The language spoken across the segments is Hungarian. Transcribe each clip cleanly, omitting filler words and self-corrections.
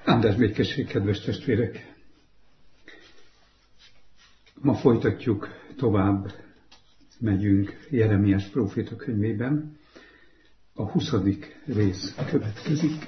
Áldás békesség, kedves testvérek! Ma folytatjuk tovább, megyünk Jeremiás próféta könyvében. A 20. rész következik.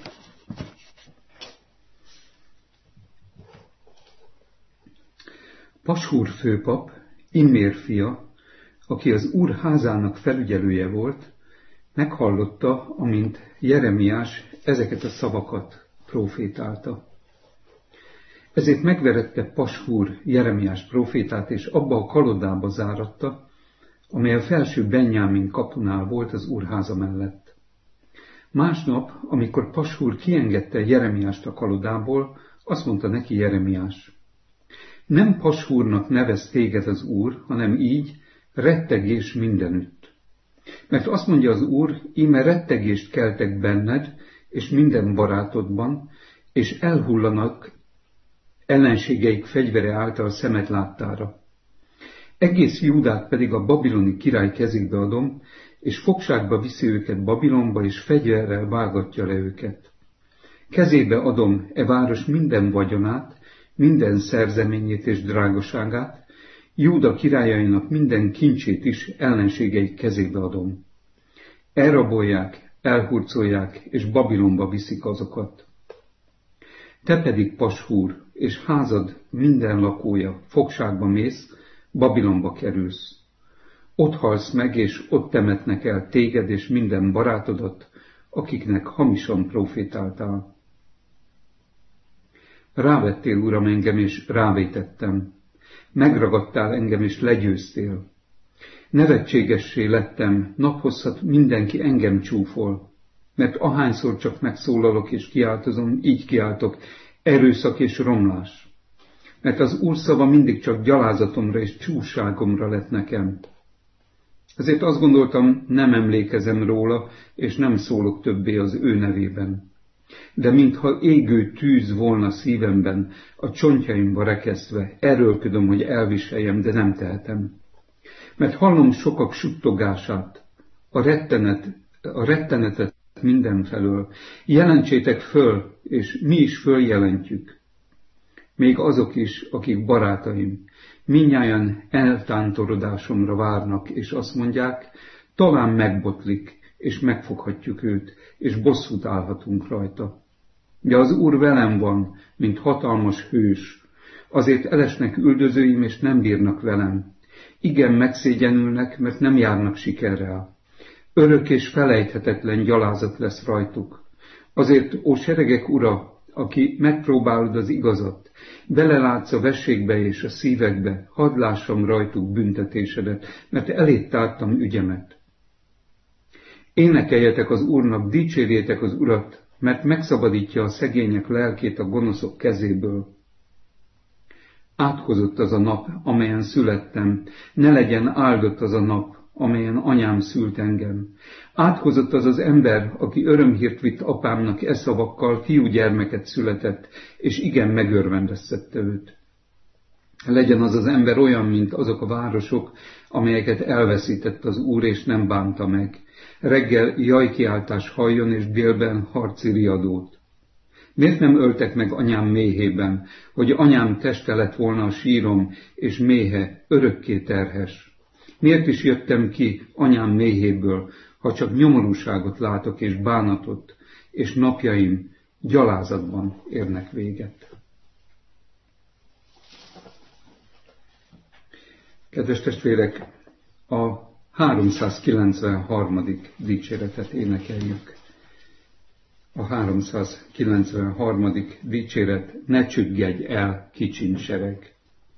Pashúr főpap, Immér fia, aki az Úr házának felügyelője volt, meghallotta, amint Jeremiás ezeket a szavakat prófétálta. Ezért megverette Pashúr Jeremiás prófétát, és abba a kalodába záratta, amely a felső Benjámin kapunál volt az Úrháza mellett. Másnap, amikor Pashúr kiengedte Jeremiást a kalodából, azt mondta neki Jeremiás: nem Pashúrnak nevez téged az Úr, hanem így, rettegés mindenütt. Mert azt mondja az Úr, íme rettegést keltek benned, és minden barátodban, és elhullanak ellenségeik fegyvere által szemed láttára. Egész Júdát pedig a babiloni király kezébe adom, és fogságba viszi őket Babilonba, és fegyverrel vágatja le őket. Kezébe adom e város minden vagyonát, minden szerzeményét és drágaságát, Júda királyainak minden kincsét is ellenségeik kezébe adom. Elrabolják, elhurcolják, és Babilonba viszik azokat. Te pedig, Pashúr, és házad minden lakója, fogságba mész, Babilonba kerülsz. Ott halsz meg, és ott temetnek el téged és minden barátodat, akiknek hamisan profétáltál. Rávettél, Uram, engem, és rávétettem. Megragadtál engem, és legyőztél. Nevetségessé lettem, naphosszat mindenki engem csúfol, mert ahányszor csak megszólalok és kiáltozom, így kiáltok, erőszak és romlás. Mert az Úr szava mindig csak gyalázatomra és csúságomra lett nekem. Ezért azt gondoltam, nem emlékezem róla, és nem szólok többé az ő nevében. De mintha égő tűz volna szívemben, a csontjaimba rekesztve, erőlködöm, hogy elviseljem, de nem tehetem. Mert hallom sokak suttogását, a rettenetet mindenfelől. Jelentsétek föl, és mi is följelentjük. Még azok is, akik barátaim, mindnyájan eltántorodásomra várnak, és azt mondják, talán megbotlik, és megfoghatjuk őt, és bosszút állhatunk rajta. De az Úr velem van, mint hatalmas hős, azért elesnek üldözőim, és nem bírnak velem. Igen, megszégyenülnek, mert nem járnak sikerrel. Örök és felejthetetlen gyalázat lesz rajtuk. Azért, ó seregek ura, aki megpróbálod az igazat, belelátsz a vességbe és a szívekbe, hadd lássam rajtuk büntetésedet, mert eléd tártam ügyemet. Énekeljetek az Úrnak, dicsérjétek az Urat, mert megszabadítja a szegények lelkét a gonoszok kezéből. Átkozott az a nap, amelyen születtem, ne legyen áldott az a nap, amelyen anyám szült engem. Átkozott az az ember, aki örömhírt vitt apámnak e szavakkal, fiúgyermeket született, és igen megörvendeztette őt. Legyen az az ember olyan, mint azok a városok, amelyeket elveszített az Úr, és nem bánta meg. Reggel jajkiáltás halljon, és délben harci riadót. Miért nem öltek meg anyám méhében, hogy anyám teste lett volna a sírom, és méhe örökké terhes? Miért is jöttem ki anyám méhéből, ha csak nyomorúságot látok és bánatot, és napjaim gyalázatban érnek véget? Kedves testvérek, a 393. dicséretet énekeljük. A 393. dicséret, ne csüggedj el, kicsinsereg.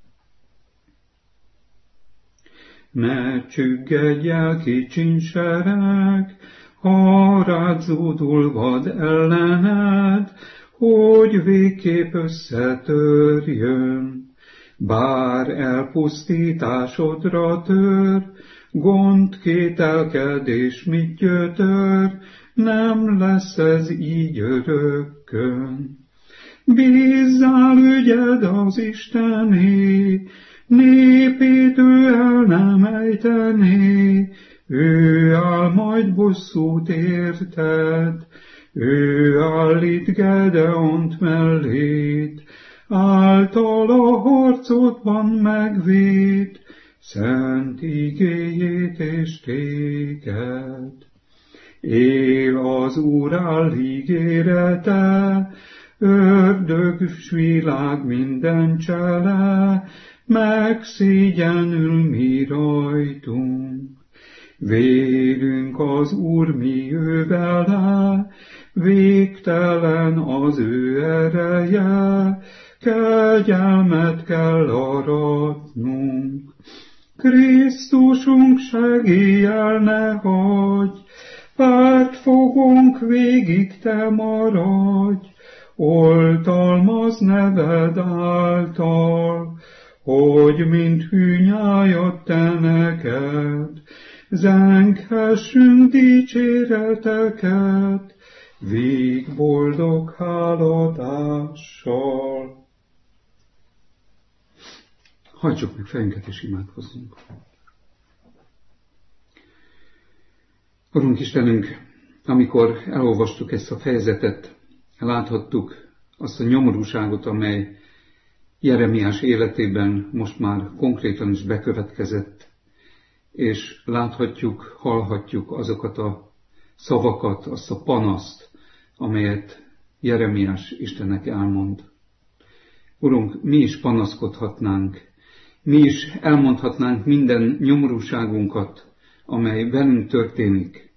Ne csüggedj el, kicsinsereg, ha rád zúdul vad ellened, hogy végképp összetörjön. Bár elpusztításodra tör, gond, kételkedés mit gyötör, nem lesz ez így örökkön. Bízzál ügyed az Istené, népét ő el nem ejtené, ő áll majd bosszút érted, Ő állít Gedeont mellét, általa harcodban megvéd, szent igéjét és téged. Él az Úr áll ígérete, ördög s világ minden csele, megszégyenül mi rajtunk. Vélünk az Úr mi ő vele, végtelen az ő ereje, kegyelmet kell aratnunk. Krisztusunk segéllyel ne hagyj, pártfogónk végig te maradj, oltalmaz neved által, hogy mint hűnyájad te neked, zenghessünk dicséreteket, vég boldog háladással. Hajtsuk meg fejünket és imádkozzunk. Urunk Istenünk, amikor elolvastuk ezt a fejezetet, láthattuk azt a nyomorúságot, amely Jeremiás életében most már konkrétan is bekövetkezett, és láthatjuk, hallhatjuk azokat a szavakat, azt a panaszt, amelyet Jeremiás Istennek elmond. Urunk, mi is panaszkodhatnánk, mi is elmondhatnánk minden nyomorúságunkat, amely velünk történik.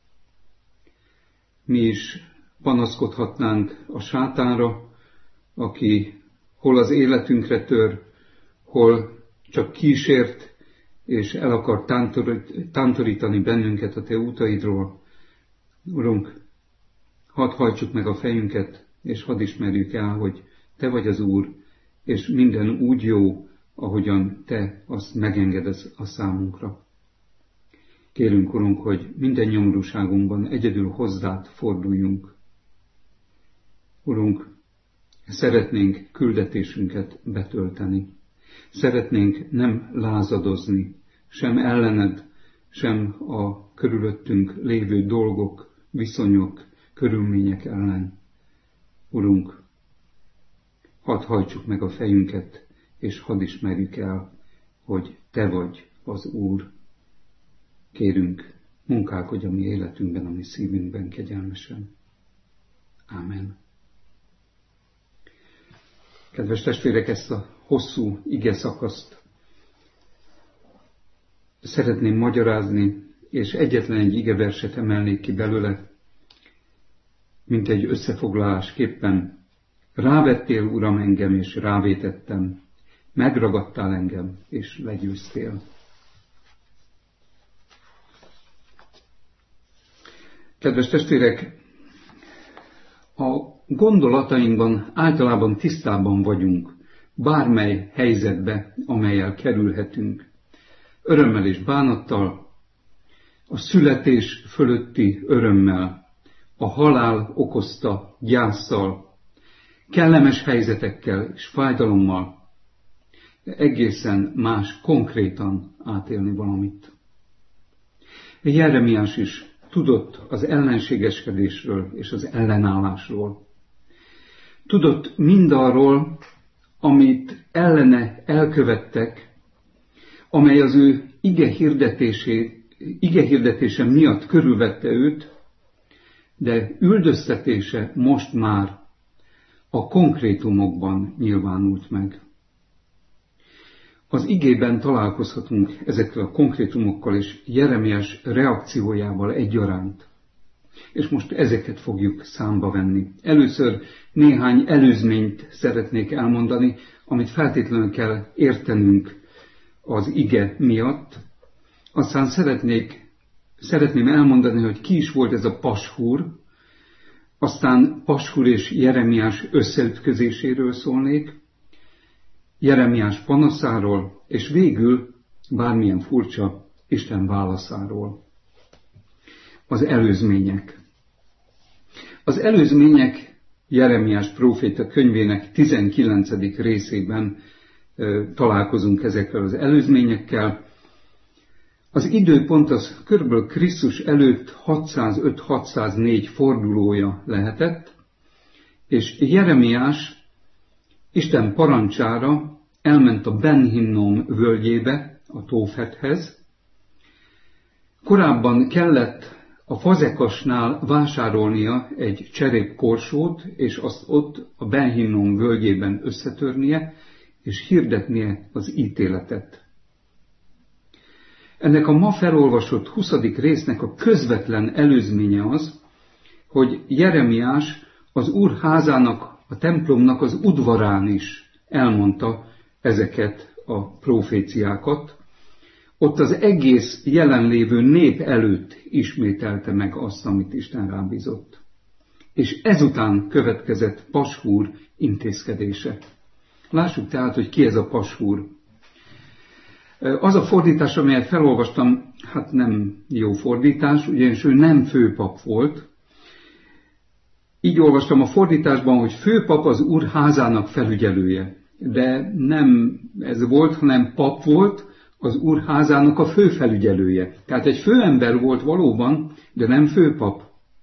Mi is panaszkodhatnánk a sátánra, aki hol az életünkre tör, hol csak kísért, és el akar tántorítani bennünket a te útaidról. Urunk, hadd hajtsuk meg a fejünket, és hadd ismerjük el, hogy te vagy az Úr, és minden úgy jó, ahogyan te azt megengedesz a számunkra. Kérünk, Urunk, hogy minden nyomorúságunkban egyedül hozzád forduljunk. Urunk, szeretnénk küldetésünket betölteni. Szeretnénk nem lázadozni, sem ellened, sem a körülöttünk lévő dolgok, viszonyok, körülmények ellen. Urunk, hadd hajtsuk meg a fejünket, és hadd ismerjük el, hogy te vagy az Úr. Kérünk, munkálkodj a mi életünkben, a mi szívünkben kegyelmesen. Ámen. Kedves testvérek, ezt a hosszú ige szakaszt szeretném magyarázni, és egyetlen egy igeverset emelnék ki belőle, mint egy összefoglalásképpen. Rávettél, Uram, engem, és rávétettem, megragadtál engem, és legyőztél. Kedves testvérek, a gondolatainkban általában tisztában vagyunk bármely helyzetbe, amellyel kerülhetünk. Örömmel és bánattal, a születés fölötti örömmel, a halál okozta gyásszal, kellemes helyzetekkel és fájdalommal, de egészen más konkrétan átélni valamit. Jeremiás is tudott az ellenségeskedésről és az ellenállásról. Tudott mindarról, amit ellene elkövettek, amely az ő ige hirdetése miatt körülvette őt, de üldöztetése most már a konkrétumokban nyilvánult meg. Az igében találkozhatunk ezekkel a konkrétumokkal és Jeremiás reakciójával egyaránt. És most ezeket fogjuk számba venni. Először néhány előzményt szeretnék elmondani, amit feltétlenül kell értenünk az ige miatt. Aztán szeretném elmondani, hogy ki is volt ez a Pashur, aztán Pashur és Jeremiás összeütközéséről szólnék, Jeremiás panaszáról, és végül, bármilyen furcsa, Isten válaszáról. Az előzmények. Az előzmények Jeremiás próféta könyvének 19. részében találkozunk ezekkel az előzményekkel. Az időpont az kb. Krisztus előtt 605-604 fordulója lehetett, és Jeremiás Isten parancsára elment a Ben Hinnom völgyébe, a Tófethez. Korábban kellett a Fazekasnál vásárolnia egy cserépkorsót, és azt ott a Ben Hinnom völgyében összetörnie, és hirdetnie az ítéletet. Ennek a ma felolvasott 20. résznek a közvetlen előzménye az, hogy Jeremiás az Úr házának, a templomnak az udvarán is elmondta ezeket a proféciákat. Ott az egész jelenlévő nép előtt ismételte meg azt, amit Isten rábízott. És ezután következett Pashúr intézkedése. Lássuk tehát, hogy ki ez a Pashúr. Az a fordítás, amelyet felolvastam, hát nem jó fordítás, ugyanis ő nem főpap volt. Így olvastam a fordításban, hogy főpap az Úr házának felügyelője. De nem ez volt, hanem pap volt, az Úr házának a főfelügyelője. Tehát egy főember volt valóban, de nem főpap.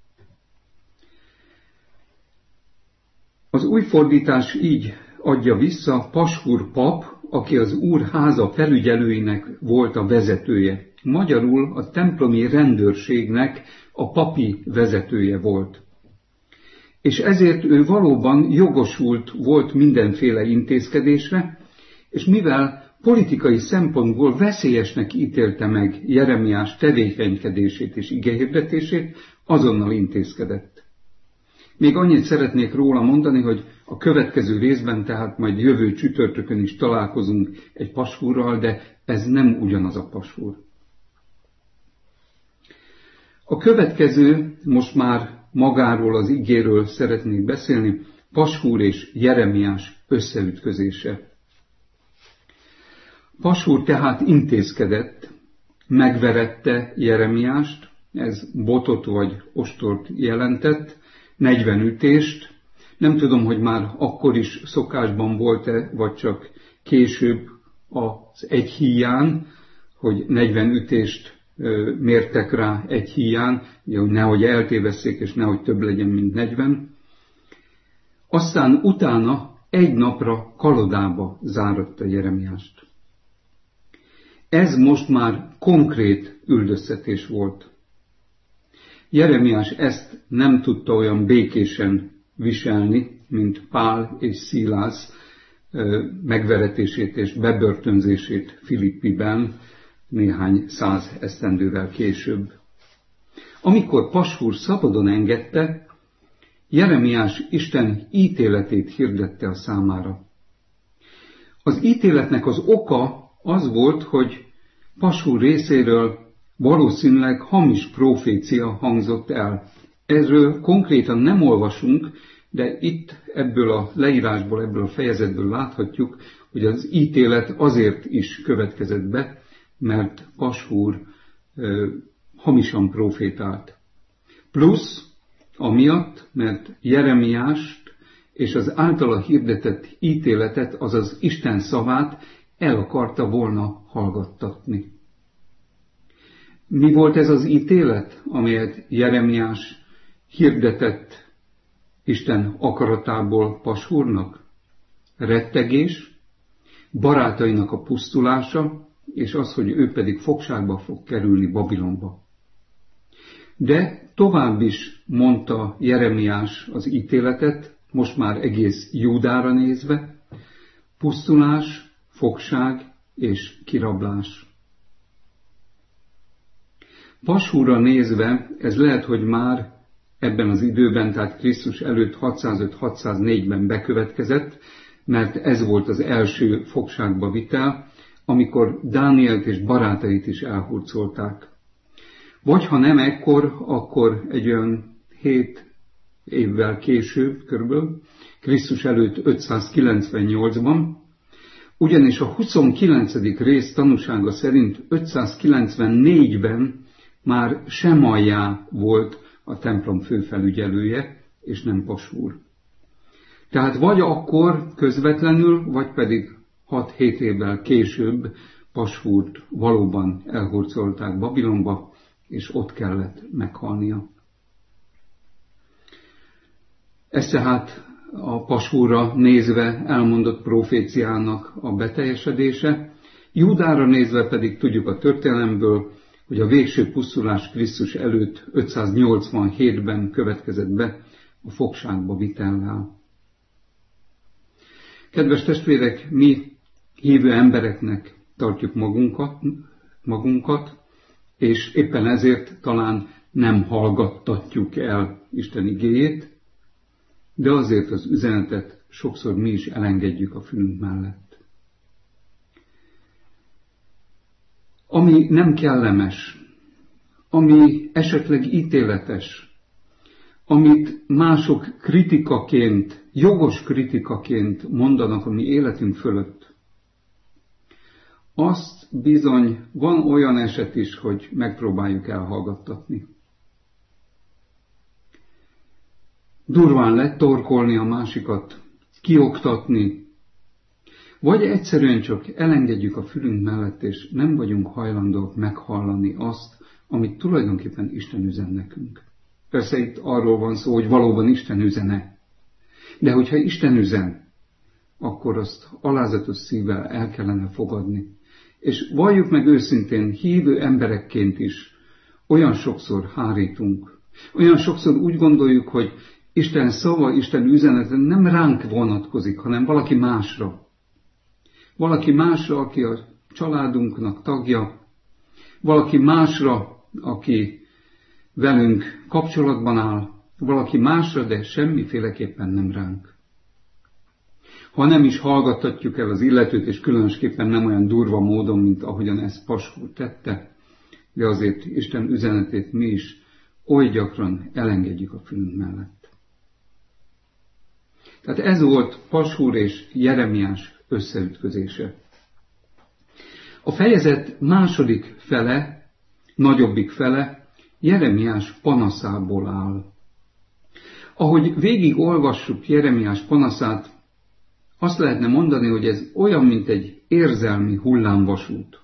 Az új fordítás így adja vissza, Pashúr pap, aki az Úr háza felügyelőinek volt a vezetője. Magyarul a templomi rendőrségnek a papi vezetője volt. És ezért ő valóban jogosult volt mindenféle intézkedésre, és mivel politikai szempontból veszélyesnek ítélte meg Jeremiás tevékenykedését és igehirdetését, azonnal intézkedett. Még annyit szeretnék róla mondani, hogy a következő részben, tehát majd jövő csütörtökön is találkozunk egy Pashúrral, de ez nem ugyanaz a Pashúr. A következő, most már magáról az igéről szeretnék beszélni, Pashúr és Jeremiás összeütközése. Pashúr tehát intézkedett, megverette Jeremiást, ez botot vagy ostort jelentett, 40 ütést. Nem tudom, hogy már akkor is szokásban volt-e, vagy csak később az egy híján, hogy 40 ütést mértek rá egy híján, hogy nehogy eltévesszék, és nehogy több legyen, mint 40. Aztán utána egy napra kalodába záratta Jeremiást. Ez most már konkrét üldöztetés volt. Jeremiás ezt nem tudta olyan békésen viselni, mint Pál és Szilász megveretését és bebörtönzését Filippiben néhány 100 esztendővel később. Amikor Pashúr szabadon engedte, Jeremiás Isten ítéletét hirdette a számára. Az ítéletnek az oka az volt, hogy Pashúr részéről valószínűleg hamis profécia hangzott el. Erről konkrétan nem olvasunk, de itt ebből a leírásból, ebből a fejezetből láthatjuk, hogy az ítélet azért is következett be, mert Pashúr hamisan profétált. Plusz amiatt, mert Jeremiást és az általa hirdetett ítéletet, azaz Isten szavát el akarta volna hallgattatni. Mi volt ez az ítélet, amelyet Jeremiás hirdetett Isten akaratából Pashúrnak? Rettegés, barátainak a pusztulása, és az, hogy ő pedig fogságba fog kerülni Babilonba. De tovább is mondta Jeremiás az ítéletet, most már egész Júdára nézve, pusztulás, fogság és kirablás. Pashúrra nézve ez lehet, hogy már ebben az időben, tehát Krisztus előtt 605-604-ben bekövetkezett, mert ez volt az első fogságba vitel, amikor Dánielt és barátait is elhurcolták. Vagy ha nem ekkor, akkor egy olyan 7 évvel később, körülbelül, Krisztus előtt 598-ban, ugyanis a 29. rész tanúsága szerint 594-ben már Semaljá volt a templom főfelügyelője, és nem Pashúr. Tehát vagy akkor közvetlenül, vagy pedig 6-7 évvel később Pashhurt valóban elhurcolták Babilonba, és ott kellett meghalnia. Ez tehát a Pashhurra nézve elmondott proféciának a beteljesedése, Júdára nézve pedig tudjuk a történelemből, hogy a végső pusztulás Krisztus előtt 587-ben következett be a fogságba vitellel. Kedves testvérek, mi hívő embereknek tartjuk magunkat, és éppen ezért talán nem hallgattatjuk el Isten igéjét, de azért az üzenetet sokszor mi is elengedjük a fülünk mellett. Ami nem kellemes, ami esetleg ítéletes, amit mások kritikaként, jogos kritikaként mondanak a mi életünk fölött, azt bizony van olyan eset is, hogy megpróbáljuk elhallgattatni. Durván letorkolni a másikat, kioktatni, vagy egyszerűen csak elengedjük a fülünk mellett, és nem vagyunk hajlandók meghallani azt, amit tulajdonképpen Isten üzen nekünk. Persze itt arról van szó, hogy valóban Isten üzene. De hogyha Isten üzen, akkor azt alázatos szívvel el kellene fogadni. És valljuk meg őszintén, hívő emberekként is olyan sokszor hárítunk. Olyan sokszor úgy gondoljuk, hogy Isten szava, Isten üzenete nem ránk vonatkozik, hanem valaki másra. Valaki másra, aki a családunknak tagja, valaki másra, aki velünk kapcsolatban áll, valaki másra, de semmiféleképpen nem ránk. Ha nem is hallgattatjuk el az illetőt, és különösképpen nem olyan durva módon, mint ahogyan ezt Pashhur tette, de azért Isten üzenetét mi is oly gyakran elengedjük a fülünk mellett. Tehát ez volt Pashhur és Jeremiás összeütközése. A fejezet második fele, nagyobbik fele Jeremiás panaszából áll. Ahogy végig olvassuk Jeremiás panaszát, azt lehetne mondani, hogy ez olyan, mint egy érzelmi hullámvasút.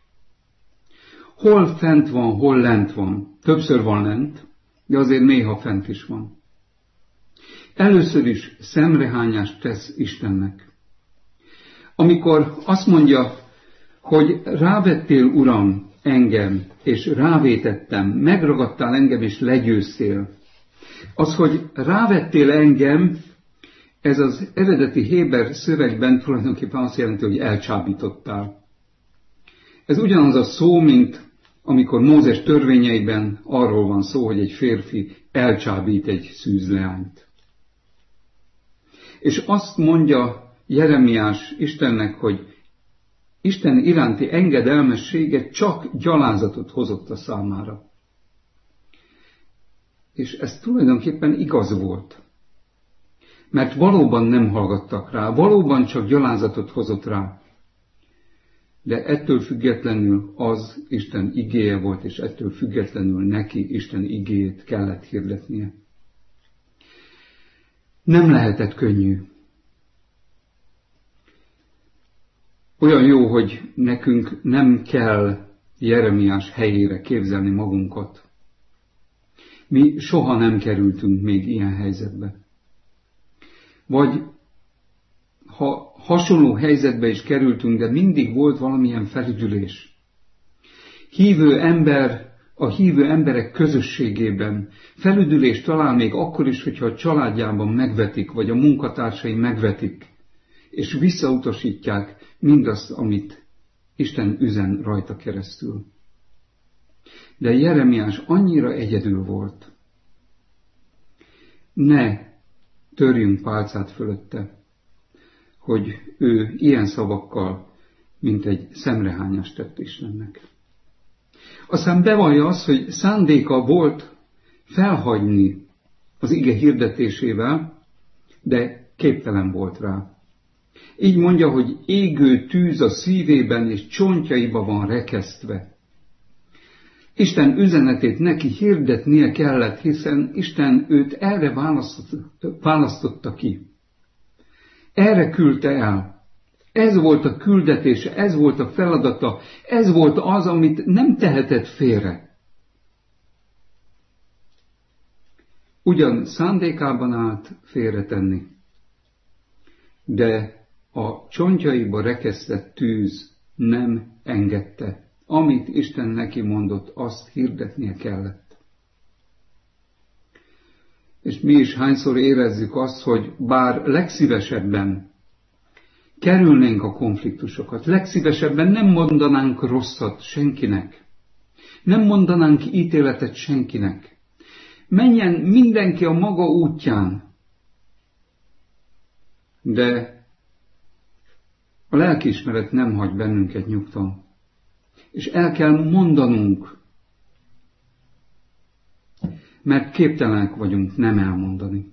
Hol fent van, hol lent van. Többször van lent, de azért néha fent is van. Először is szemrehányást tesz Istennek. Amikor azt mondja, hogy rávettél, Uram, engem, és rávétettem, megragadtál engem, és legyőztél. Az, hogy rávettél engem, ez az eredeti héber szövegben tulajdonképpen azt jelenti, hogy elcsábítottál. Ez ugyanaz a szó, mint amikor Mózes törvényeiben arról van szó, hogy egy férfi elcsábít egy szűzleányt. És azt mondja Jeremiás Istennek, hogy Isten iránti engedelmessége csak gyalázatot hozott a számára. És ez tulajdonképpen igaz volt. Mert valóban nem hallgattak rá, valóban csak gyalázatot hozott rá. De ettől függetlenül az Isten igéje volt, és ettől függetlenül neki Isten igéjét kellett hirdetnie. Nem lehetett könnyű. Olyan jó, hogy nekünk nem kell Jeremiás helyére képzelni magunkat. Mi soha nem kerültünk még ilyen helyzetbe. Vagy ha hasonló helyzetbe is kerültünk, de mindig volt valamilyen felüdülés. A hívő emberek közösségében felüdülést talál még akkor is, hogyha a családjában megvetik, vagy a munkatársai megvetik, és visszautasítják mindazt, amit Isten üzen rajta keresztül. De Jeremiás annyira egyedül volt. Ne törjünk pálcát fölötte, hogy ő ilyen szavakkal, mint egy szemrehányást tett Istennek. Aztán bevallja azt, hogy szándéka volt felhagyni az ige hirdetésével, de képtelen volt rá. Így mondja, hogy égő tűz a szívében és csontjaiba van rekesztve. Isten üzenetét neki hirdetnie kellett, hiszen Isten őt erre választotta ki. Erre küldte el. Ez volt a küldetése, ez volt a feladata, ez volt az, amit nem tehetett félre. Ugyan szándékában állt félretenni, de a csontjaiba rekesztett tűz nem engedte. Amit Isten neki mondott, azt hirdetnie kellett. És mi is hányszor érezzük azt, hogy bár legszívesebben kerülnénk a konfliktusokat, legszívesebben nem mondanánk rosszat senkinek, nem mondanánk ítéletet senkinek. Menjen mindenki a maga útján, de a lelkiismeret nem hagy bennünket nyugton. És el kell mondanunk, mert képtelenek vagyunk nem elmondani.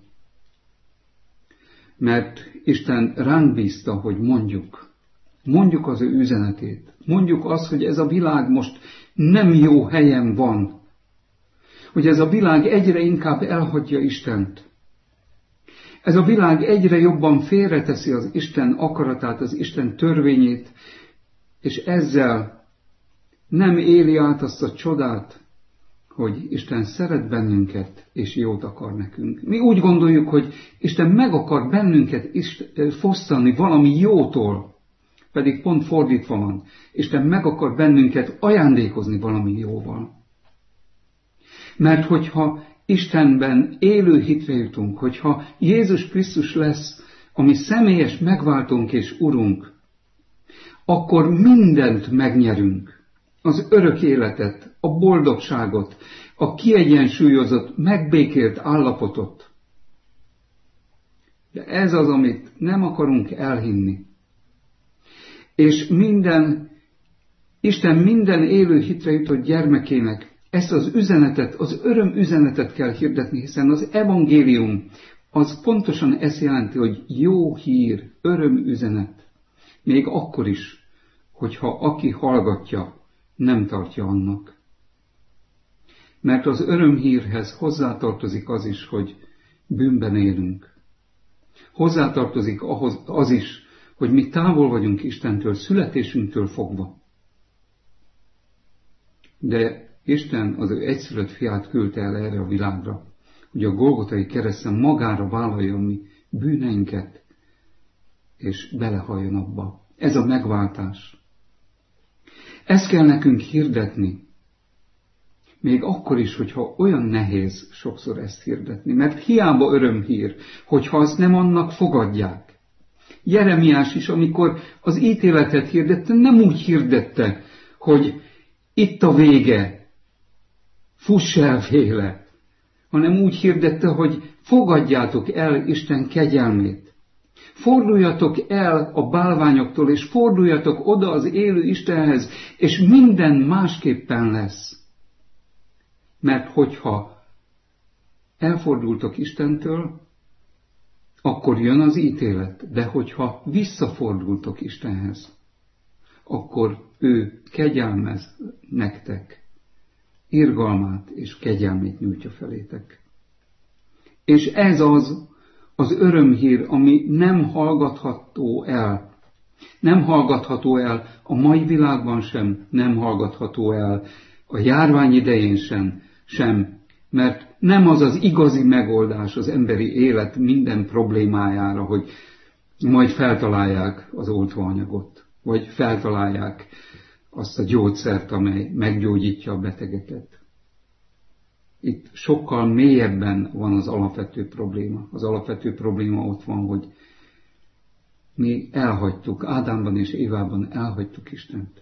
Mert Isten ránk bízta, hogy mondjuk az ő üzenetét. Mondjuk azt, hogy ez a világ most nem jó helyen van. Hogy ez a világ egyre inkább elhagyja Istent. Ez a világ egyre jobban félreteszi az Isten akaratát, az Isten törvényét, és ezzel nem éli át azt a csodát, hogy Isten szeret bennünket, és jót akar nekünk. Mi úgy gondoljuk, hogy Isten meg akar bennünket fosztani valami jótól, pedig pont fordítva van. Isten meg akar bennünket ajándékozni valami jóval. Mert hogyha Istenben élő hitre jutunk, hogyha Jézus Krisztus lesz a mi személyes megváltónk és Urunk, akkor mindent megnyerünk. Az örök életet, a boldogságot, a kiegyensúlyozott, megbékélt állapotot. De ez az, amit nem akarunk elhinni. És Isten minden élő hitre jutott gyermekének ezt az üzenetet, az öröm üzenetet kell hirdetni, hiszen az evangélium az pontosan ezt jelenti, hogy jó hír, öröm üzenet. Még akkor is, hogyha aki hallgatja, nem tartja annak. Mert az örömhírhez hozzátartozik az is, hogy bűnben élünk. Hozzátartozik ahhoz az is, hogy mi távol vagyunk Istentől, születésünktől fogva. De Isten az ő egyszülött fiát küldte el erre a világra, hogy a Golgotai kereszten magára vállalja a mi bűneinket, és belehalljon abba. Ez a megváltás. Ezt kell nekünk hirdetni. Még akkor is, hogyha olyan nehéz sokszor ezt hirdetni, mert hiába örömhír, hogyha azt nem annak fogadják. Jeremiás is, amikor az ítéletet hirdette, nem úgy hirdette, hogy itt a vége, fuss el féle, hanem úgy hirdette, hogy fogadjátok el Isten kegyelmét. Forduljatok el a bálványoktól, és forduljatok oda az élő Istenhez, és minden másképpen lesz. Mert hogyha elfordultok Istentől, akkor jön az ítélet, de hogyha visszafordultok Istenhez, akkor ő kegyelmez nektek, irgalmát és kegyelmét nyújtja felétek. És ez az örömhír, ami nem hallgatható el. Nem hallgatható el a mai világban sem, nem hallgatható el a járvány idején sem, mert nem az az igazi megoldás az emberi élet minden problémájára, hogy majd feltalálják az oltóanyagot, vagy feltalálják azt a gyógyszert, amely meggyógyítja a betegeket. Itt sokkal mélyebben van az alapvető probléma. Az alapvető probléma ott van, hogy mi elhagytuk, Ádámban és Évában elhagytuk Istent.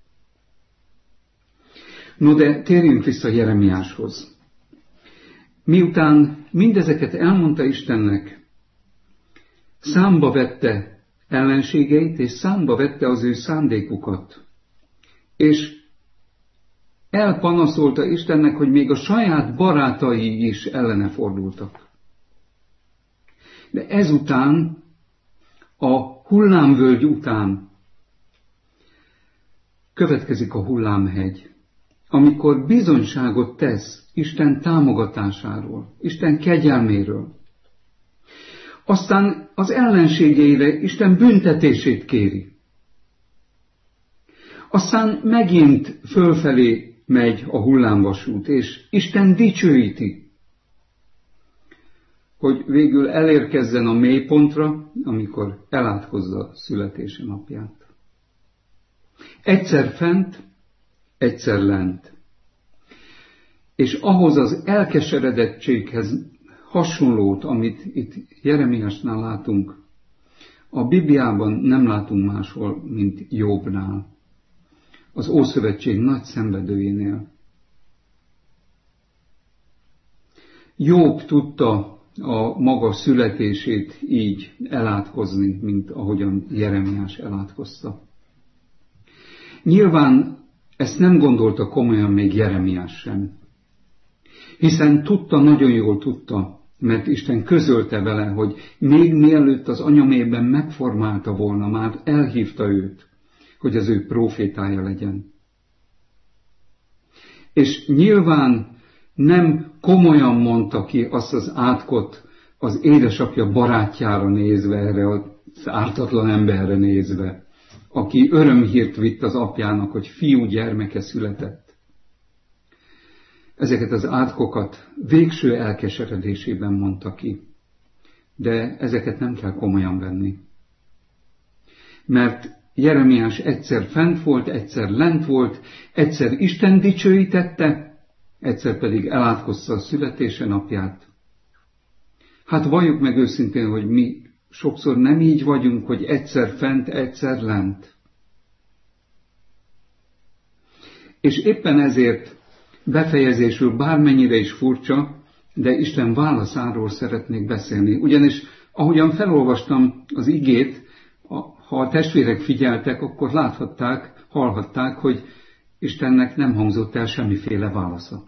No, de térjünk vissza Jeremiáshoz. Miután mindezeket elmondta Istennek, számba vette ellenségeit, és számba vette az ő szándékukat. És elpanaszolta Istennek, hogy még a saját barátai is ellene fordultak. De ezután, a hullámvölgy után következik a hullámhegy, amikor bizonyságot tesz Isten támogatásáról, Isten kegyelméről. Aztán az ellenségeire Isten büntetését kéri. Aztán megint fölfelé megy a hullámvasút, és Isten dicsőíti, hogy végül elérkezzen a mélypontra, amikor elátkozza születése napját. Egyszer fent, egyszer lent. És ahhoz az elkeseredettséghez hasonlót, amit itt Jeremiásnál látunk, a Bibliában nem látunk máshol, mint Jobbnál, az Ószövetség nagy szenvedőjénél. Jobb tudta a maga születését így elátkozni, mint ahogyan Jeremiás elátkozta. Nyilván ezt nem gondolta komolyan még Jeremiás sem, hiszen tudta, nagyon jól tudta, mert Isten közölte vele, hogy még mielőtt az anyamében megformálta volna, már elhívta őt, hogy az ő prófétája legyen. És nyilván nem komolyan mondta ki azt az átkot az édesapja barátjára nézve, erre az ártatlan emberre nézve, aki örömhírt vitt az apjának, hogy fiú gyermeke született. Ezeket az átkokat végső elkeseredésében mondta ki, de ezeket nem kell komolyan venni. Mert Jeremiás egyszer fent volt, egyszer lent volt, egyszer Isten dicsőítette, egyszer pedig elátkozta a születése napját. Hát valljuk meg őszintén, hogy mi sokszor nem így vagyunk, hogy egyszer fent, egyszer lent. És éppen ezért befejezésül bármennyire is furcsa, de Isten válaszáról szeretnék beszélni. Ugyanis ahogyan felolvastam az igét, ha a testvérek figyeltek, akkor láthatták, hallhatták, hogy Istennek nem hangzott el semmiféle válasza.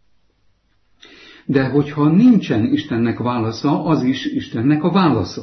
De hogyha nincsen Istennek válasza, az is Istennek a válasza.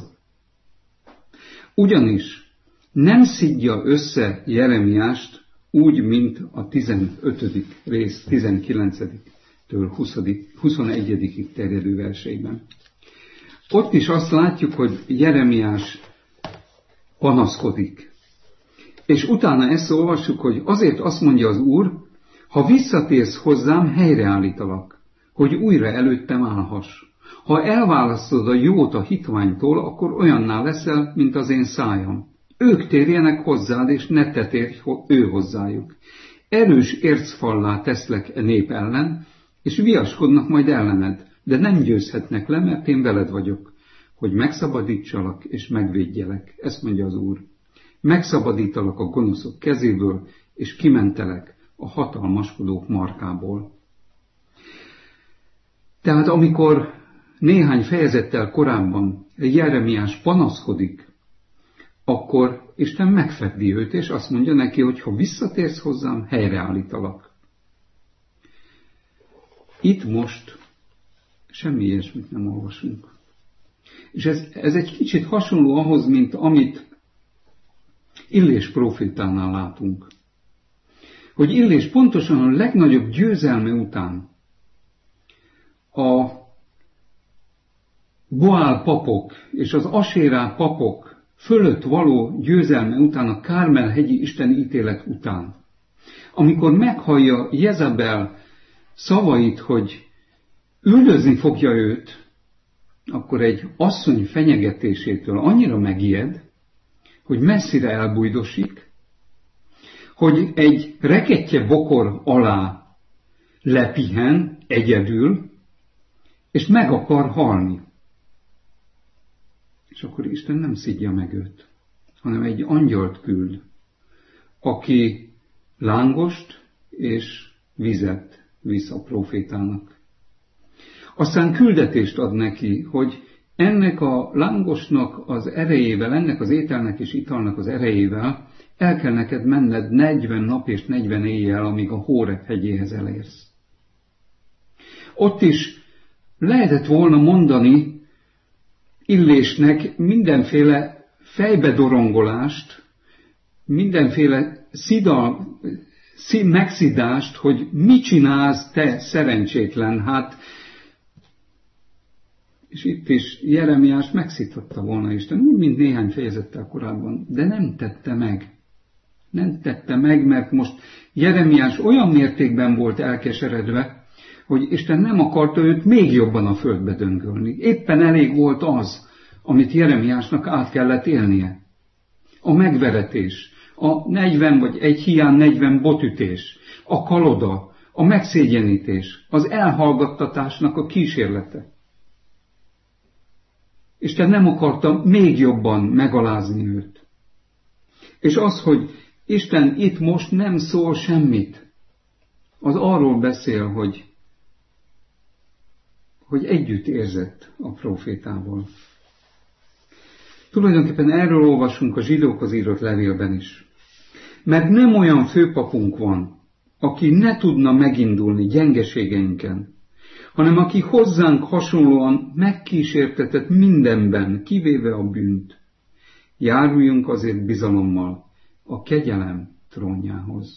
Ugyanis nem szidja össze Jeremiást úgy, mint a 15. rész 19-től 21. terjedő verseiben. Ott is azt látjuk, hogy Jeremiás panaszkodik. És utána ezt olvassuk, hogy azért azt mondja az Úr, ha visszatérsz hozzám, helyreállítalak, hogy újra előttem állhass. Ha elválasztod a jót a hitványtól, akkor olyanná leszel, mint az én szájam. Ők térjenek hozzád, és ne te térj ő hozzájuk. Erős ércfallá teszlek nép ellen, és viaskodnak majd ellened, de nem győzhetnek le, mert én veled vagyok, hogy megszabadítsalak és megvédjelek. Ezt mondja az Úr. Megszabadítalak a gonoszok kezéből, és kimentelek a hatalmaskodók markából. Tehát amikor néhány fejezettel korábban Jeremiás panaszkodik, akkor Isten megfeddi őt, és azt mondja neki, hogy ha visszatérsz hozzám, helyreállítalak. Itt most semmi ilyesmit nem olvasunk. És ez egy kicsit hasonló ahhoz, mint amit Illés prófétánál látunk. Hogy Illés pontosan a legnagyobb győzelme után a Boál papok és az Asérá papok fölött való győzelme után, a Kármel-hegyi isteni ítélet után, amikor meghallja Jezabel szavait, hogy üldözni fogja őt, akkor egy asszony fenyegetésétől annyira megijed, hogy messzire elbújdosik, hogy egy rekettye bokor alá lepihen egyedül, és meg akar halni. És akkor Isten nem szidja meg őt, hanem egy angyalt küld, aki lángost és vizet visz a prófétának. Aztán küldetést ad neki, hogy ennek a lángosnak az erejével, ennek az ételnek és italnak az erejével el kell neked menned 40 nap és 40 éjjel, amíg a Hóreb hegyéhez elérsz. Ott is lehetett volna mondani Illésnek mindenféle fejbedorongolást, mindenféle megszidást, hogy mit csinálsz te szerencsétlen, hát És itt is Jeremiás megszíthatta volna Isten, úgy, mint néhány fejezettel korábban, de nem tette meg. Nem tette meg, mert most Jeremiás olyan mértékben volt elkeseredve, hogy Isten nem akarta őt még jobban a földbe döngölni. Éppen elég volt az, amit Jeremiásnak át kellett élnie. A megveretés, a 40 vagy egy hiány 40 botütés, a kaloda, a megszégyenítés, az elhallgattatásnak a kísérlete. Isten nem akarta még jobban megalázni őt. És az, hogy Isten itt most nem szól semmit, az arról beszél, hogy együtt érzett a prófétával. Tulajdonképpen erről olvasunk a zsidókhoz írott levélben is. Mert nem olyan főpapunk van, aki ne tudna megindulni gyengeségeinken, hanem aki hozzánk hasonlóan megkísértetett mindenben, kivéve a bűnt. Járuljunk azért bizalommal a kegyelem trónjához.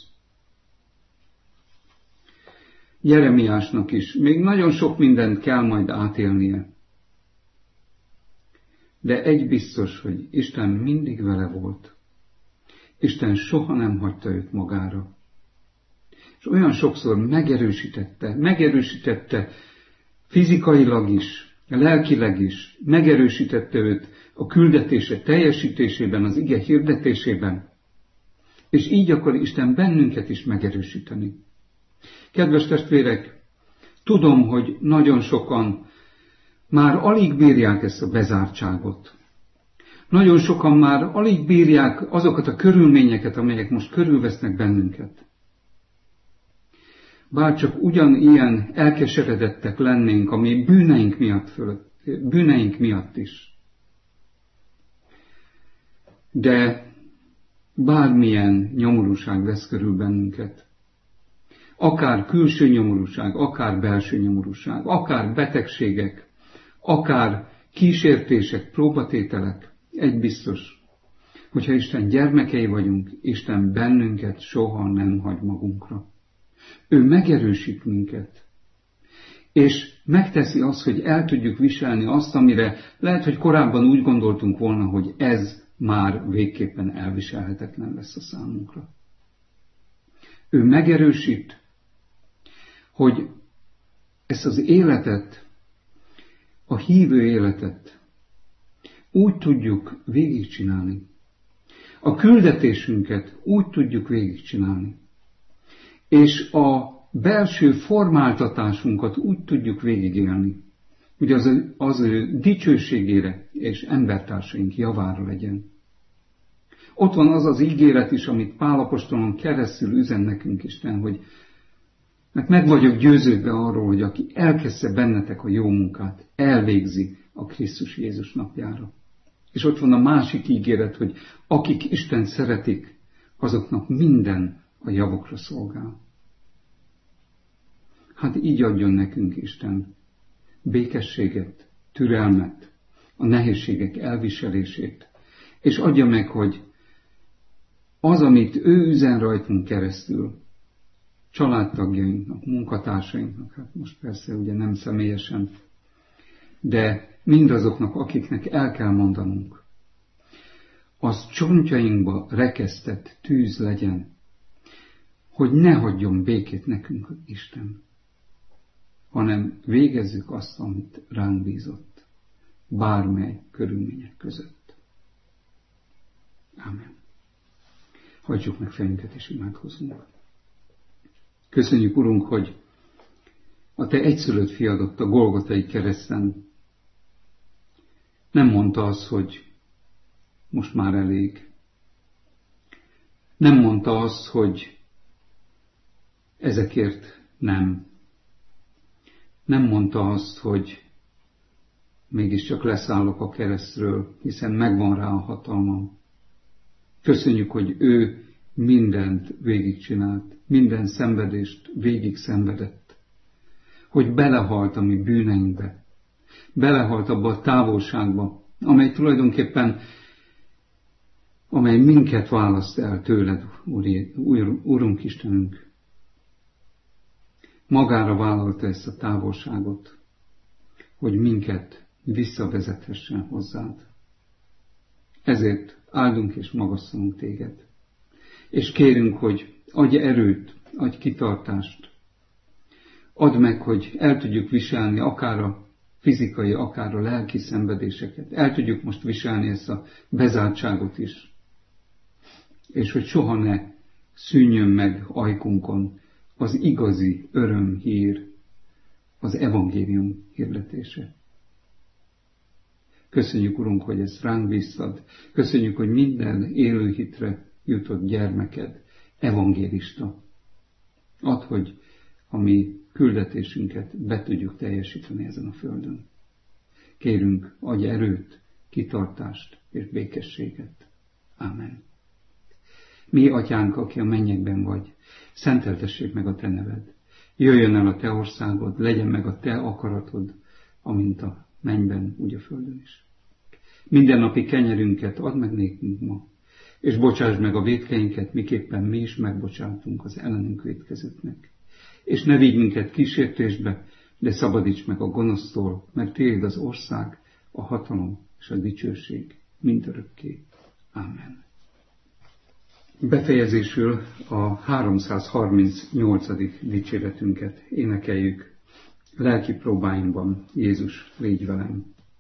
Jeremiásnak is még nagyon sok mindent kell majd átélnie. De egy biztos, hogy Isten mindig vele volt. Isten soha nem hagyta őt magára. És olyan sokszor megerősítette fizikailag is, lelkileg is, megerősítette őt a küldetése teljesítésében, az ige hirdetésében, és így akar Isten bennünket is megerősíteni. Kedves testvérek, tudom, hogy nagyon sokan már alig bírják ezt a bezártságot. Nagyon sokan már alig bírják azokat a körülményeket, amelyek most körülvesznek bennünket. Bárcsak ugyanilyen elkeseredettek lennénk a mi bűneink miatt is. De bármilyen nyomorúság vesz körül bennünket, akár külső nyomorúság, akár belső nyomorúság, akár betegségek, akár kísértések, próbatételek, egy biztos, hogyha Isten gyermekei vagyunk, Isten bennünket soha nem hagy magunkra. Ő megerősít minket, és megteszi azt, hogy el tudjuk viselni azt, amire lehet, hogy korábban úgy gondoltunk volna, hogy ez már végképpen elviselhetetlen lesz a számunkra. Ő megerősít, hogy ezt az életet, a hívő életet úgy tudjuk végigcsinálni. A küldetésünket úgy tudjuk végigcsinálni. És a belső formáltatásunkat úgy tudjuk végigélni, hogy az ő dicsőségére és embertársaink javára legyen. Ott van az az ígéret is, amit Pál apostolon keresztül üzen nekünk Isten, hogy mert meg vagyok győződve arról, hogy aki elkezdte bennetek a jó munkát, elvégzi a Krisztus Jézus napjára. És ott van a másik ígéret, hogy akik Isten szeretik, azoknak minden a javukra szolgál. Hát így adjon nekünk Isten békességet, türelmet, a nehézségek elviselését, és adja meg, hogy az, amit ő üzen rajtunk keresztül, családtagjainknak, munkatársainknak, hát most persze ugye nem személyesen, de mindazoknak, akiknek el kell mondanunk, az csontjainkba rekesztett tűz legyen, hogy ne hagyjon békét nekünk Isten, hanem végezzük azt, amit ránk bízott, bármely körülmények között. Ámen. Hajtsuk meg fejünket és imádkozzunk. Köszönjük, Urunk, hogy a Te egyszülött fiad ott a Golgotai kereszten nem mondta azt, hogy most már elég. Nem mondta azt, hogy ezekért nem. Nem mondta azt, hogy mégiscsak leszállok a keresztről, hiszen megvan rá a hatalmam. Köszönjük, hogy ő mindent végigcsinált, minden szenvedést végig szenvedett, hogy belehalt a mi bűneinkbe, belehalt abba a távolságba, amely tulajdonképpen, amely minket választ el tőled, Urunk Istenünk. Magára vállalta ezt a távolságot, hogy minket visszavezethessen hozzád. Ezért áldunk és magasztalunk téged. És kérünk, hogy adj erőt, adj kitartást. Add meg, hogy el tudjuk viselni akár a fizikai, akár a lelki szenvedéseket. El tudjuk most viselni ezt a bezártságot is. És hogy soha ne szűnjön meg ajkunkon az igazi örömhír, az evangélium hirdetése. Köszönjük, Urunk, hogy ezt ránk bíztad. Köszönjük, hogy minden élő hitre jutott gyermeked evangélista. Add, hogy a mi küldetésünket be tudjuk teljesíteni ezen a földön. Kérünk, adj erőt, kitartást és békességet. Ámen. Mi, Atyánk, aki a mennyekben vagy, szenteltessék meg a te neved. Jöjjön el a te országod, legyen meg a te akaratod, amint a mennyben, úgy a földön is. Mindennapi kenyerünket add meg nékünk ma, és bocsásd meg a vétkeinket, miképpen mi is megbocsátunk az ellenünk vétkezőknek. És ne vigy minket kísértésbe, de szabadíts meg a gonosztól, mert tiéd az ország, a hatalom és a dicsőség mindörökké. Ámen. Befejezésül a 338. dicséretünket énekeljük. Lelki próbáimban Jézus, légy velem.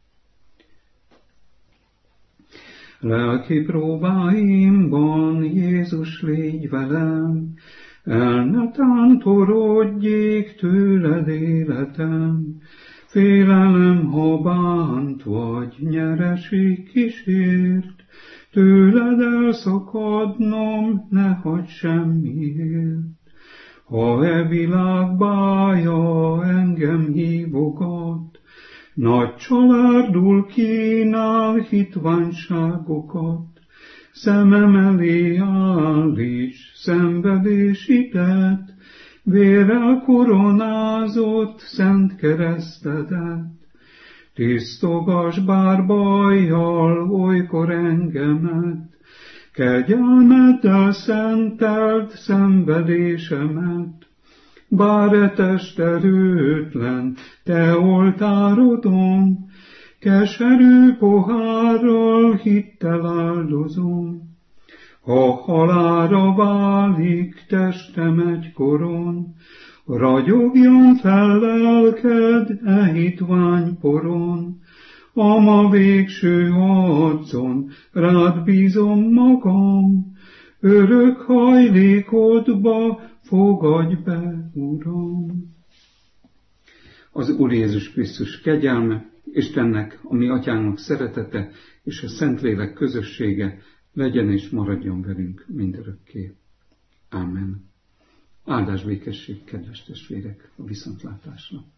Lelki próbáimban Jézus, légy velem, el ne tántorodjék tőled életem, félelem, ha bánt vagy, nyereség kísért, tőled elszakadnom, ne hagyd semmiért. Ha e világ bája engem hívogat, nagy csalárdul kínál hitványságokat, szemem elé állíts szenvedésidet, vérrel koronázott szent keresztedet. Tisztogass bár bajjal olykor engemet, kegyelmeddel szenteld szenvedésemet. Bár e test erőtlen, te oltárodon, keserű pohárral hittel áldozom. Ha halálra válik testem egykoron, ragyogjon fel lelked e hitványporon, a ma végső arcon rád bízom magam, örök hajlékodba fogadj be, Uram. Az Úr Jézus Krisztus kegyelme, Istennek, a mi Atyának szeretete és a Szentlélek közössége legyen és maradjon velünk mindörökké. Ámen. Áldás békesség, kedves testvérek, a viszontlátásra.